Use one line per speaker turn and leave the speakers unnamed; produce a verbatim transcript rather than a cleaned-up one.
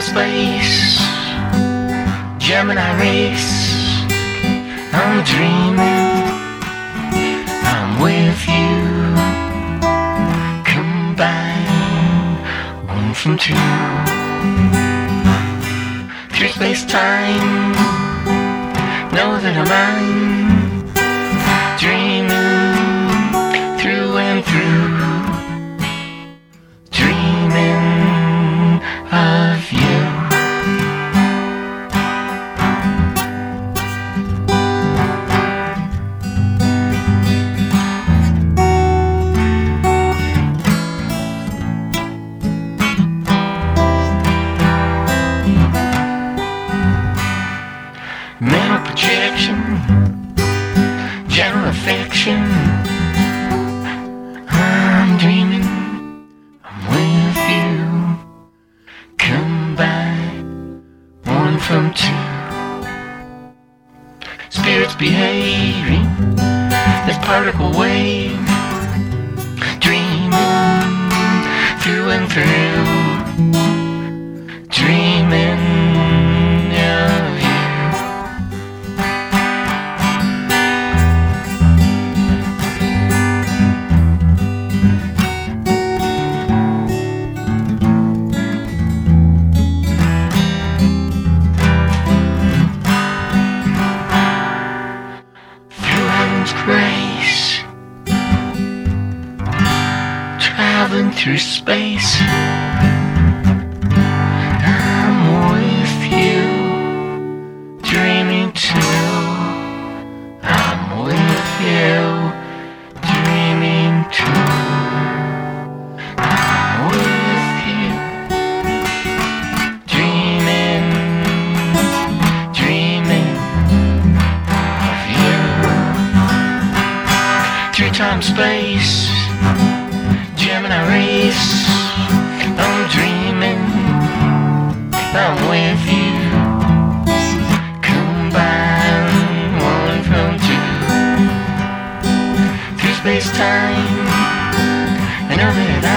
space, Gemini race. I'm dreaming, I'm with you. Combine one from two. Through space-time, know that I'm mine. Dreaming through and through. Dreaming of you. Mental projection, general affection. I'm dreaming, I'm with you. Combine one from two. Spirits behaving, this particle wave. Dreaming through and through. Dreaming of you. Grace, traveling through space. I'm with you, dreaming too. I'm with you, dreaming too. I'm with you, dreaming, dreaming of you. Through time, space, Gemini race. I'm dreaming, I'm with you. Combine one from two. Through space-time, I know that I